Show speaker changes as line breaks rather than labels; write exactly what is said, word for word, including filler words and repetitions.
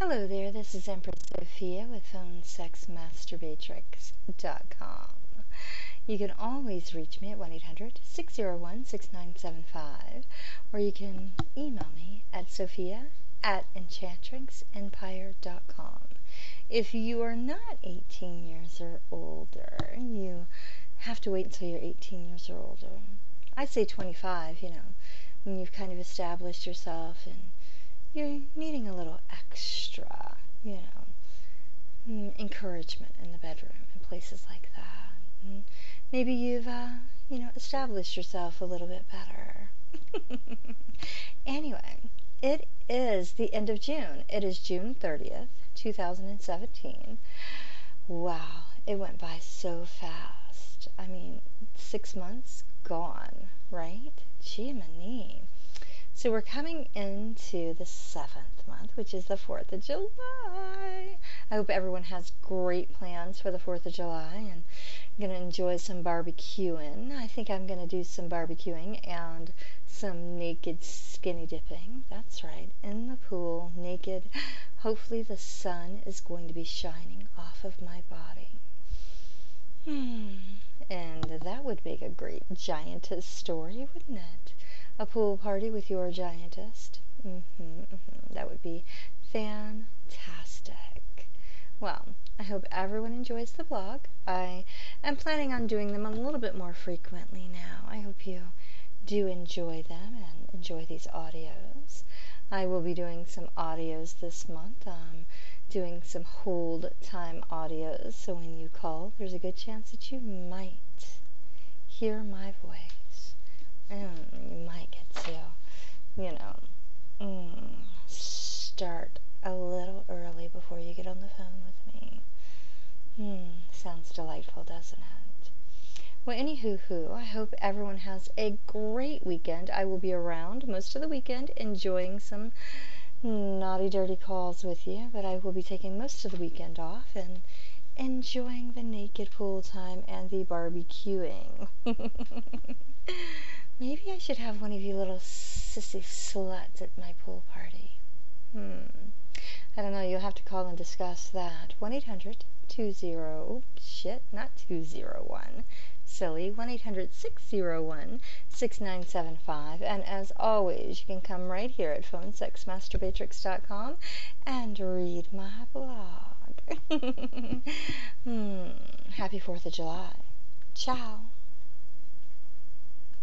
Hello there, this is Empress Sophia with phone sex masturbatrix dot com. You can always reach me at one eight hundred, six oh one, six nine seven five, or you can email me at sophia at enchantrix empire dot com. If you are not eighteen years or older, you have to wait until you're eighteen years or older. I say twenty-five, you know, when you've kind of established yourself and you're needing a little extra, you know, encouragement in the bedroom and places like that. And maybe you've, uh, you know, established yourself a little bit better. Anyway, it is the end of June. It is June thirtieth, two thousand seventeen. Wow, it went by so fast. I mean, six months gone, right? Gee, many. So we're coming into the seventh month, which is the fourth of July. I hope everyone has great plans for the fourth of July, and I'm going to enjoy some barbecuing. I think I'm going to do some barbecuing and some naked skinny dipping. That's right, in the pool, naked. Hopefully the sun is going to be shining off of my body. Hmm, and that would make a great giantess story, wouldn't it? A pool party with your giantess. Mm-hmm, mm-hmm. That would be fantastic. Well, I hope everyone enjoys the blog. I am planning on doing them a little bit more frequently now. I hope you do enjoy them and enjoy these audios. I will be doing some audios this month. Um, doing some hold time audios, so when you call, there's a good chance that you might hear my voice. And you might get to, you know, mm, start a little early before you get on the phone with me. Hmm, sounds delightful, doesn't it? Well, anywho, I hope everyone has a great weekend. I will be around most of the weekend enjoying some naughty, dirty calls with you, but I will be taking most of the weekend off and enjoying the naked pool time and the barbecuing. Maybe I should have one of you little sissy sluts at my pool party. Hmm. I don't know, you'll have to call and discuss that. one eight hundred, two oh, shit, not two oh one. Silly. one eight hundred, six oh one, six nine seven five. And as always, you can come right here at phone sex masturbatrix dot com and read my blog. hmm. Happy fourth of July. Ciao.